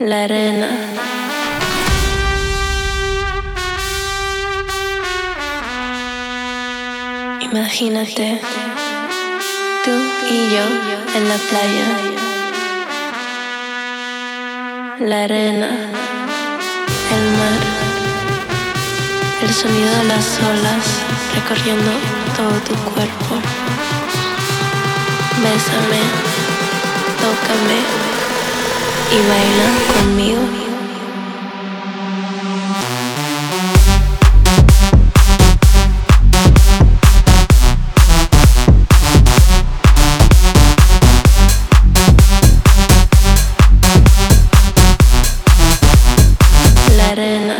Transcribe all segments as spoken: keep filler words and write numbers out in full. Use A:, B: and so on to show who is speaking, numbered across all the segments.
A: La arena. Imagínate, tú y yo en la playa. La arena, el mar, el sonido de las olas recorriendo todo tu cuerpo. Bésame, tócame y baila conmigo. La arena.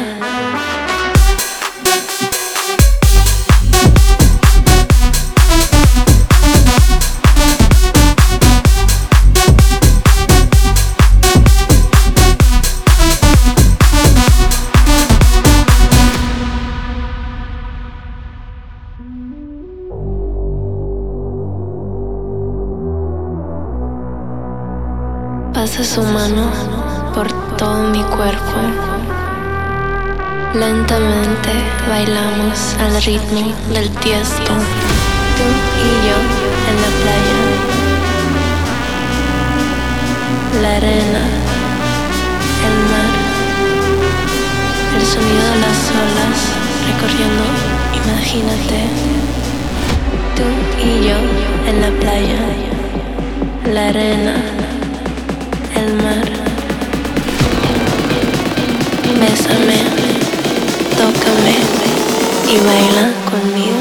A: Pasa su mano por todo mi cuerpo. Lentamente bailamos al ritmo del tiesto. Tú y yo en la playa. La arena, el mar, el sonido de las olas recorriendo. Imagínate, tú y yo en la playa. La arena, el mar. Bésame, tócame y baila conmigo.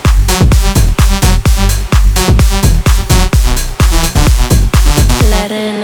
A: La arena.